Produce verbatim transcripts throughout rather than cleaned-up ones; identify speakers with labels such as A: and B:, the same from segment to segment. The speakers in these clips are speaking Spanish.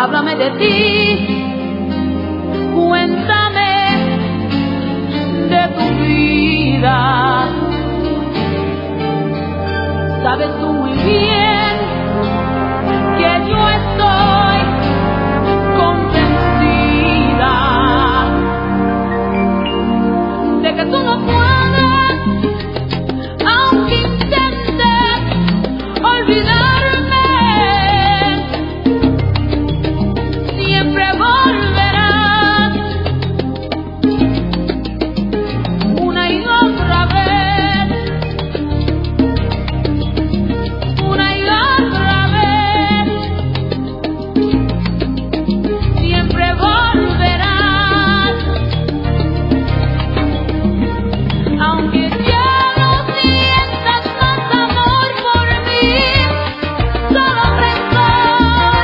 A: háblame de ti, cuéntame de tu vida. Sabes tú muy bien que yo estoy convencida de que tú no puedes, aunque intentes olvidarme, siempre volverás una y otra vez, una y otra vez, siempre volverás, aunque ya no sientas más amor por mí, solo rencor.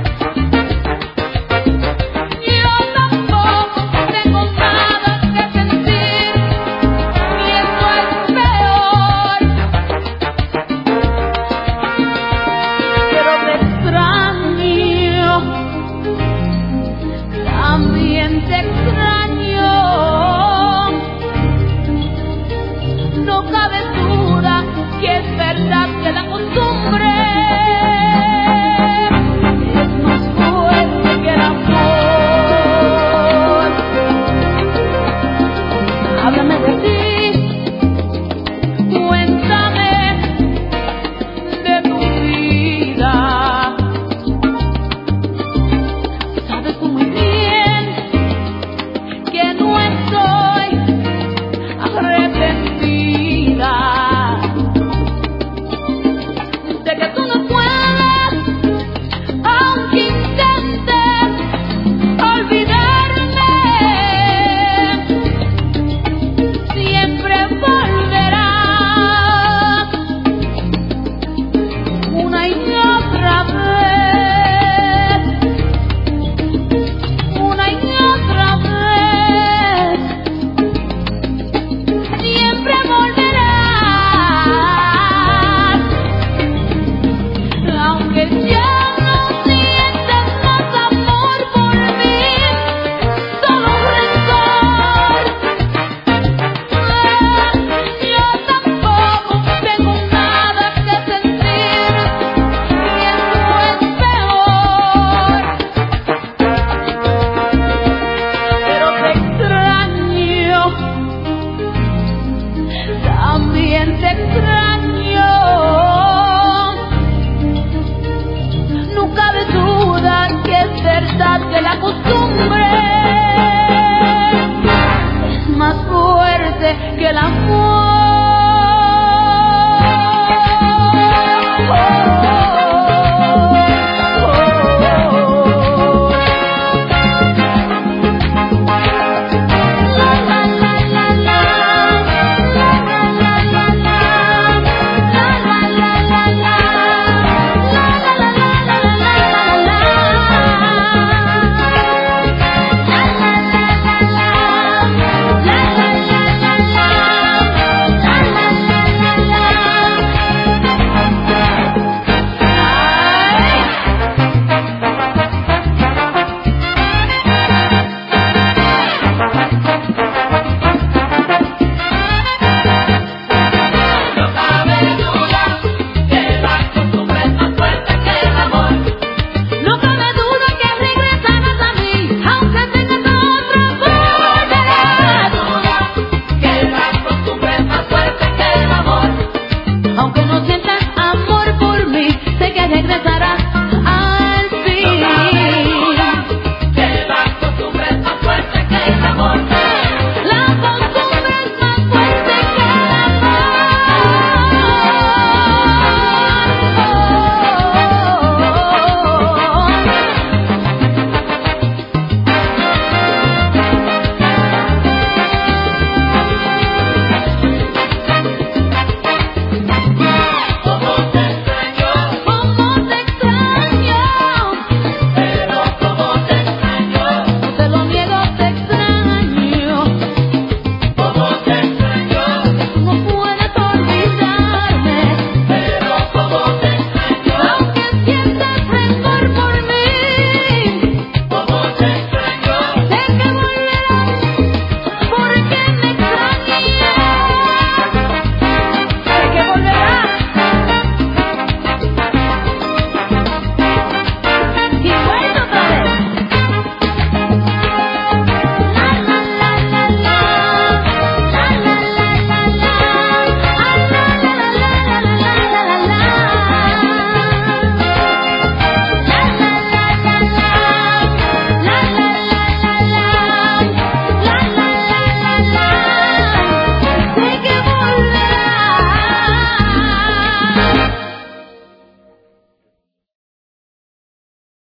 A: Yo tampoco tengo nada que sentir, y eso es peor. Pero te extraño, también te extraño. No cabe duda que es verdad que la costumbre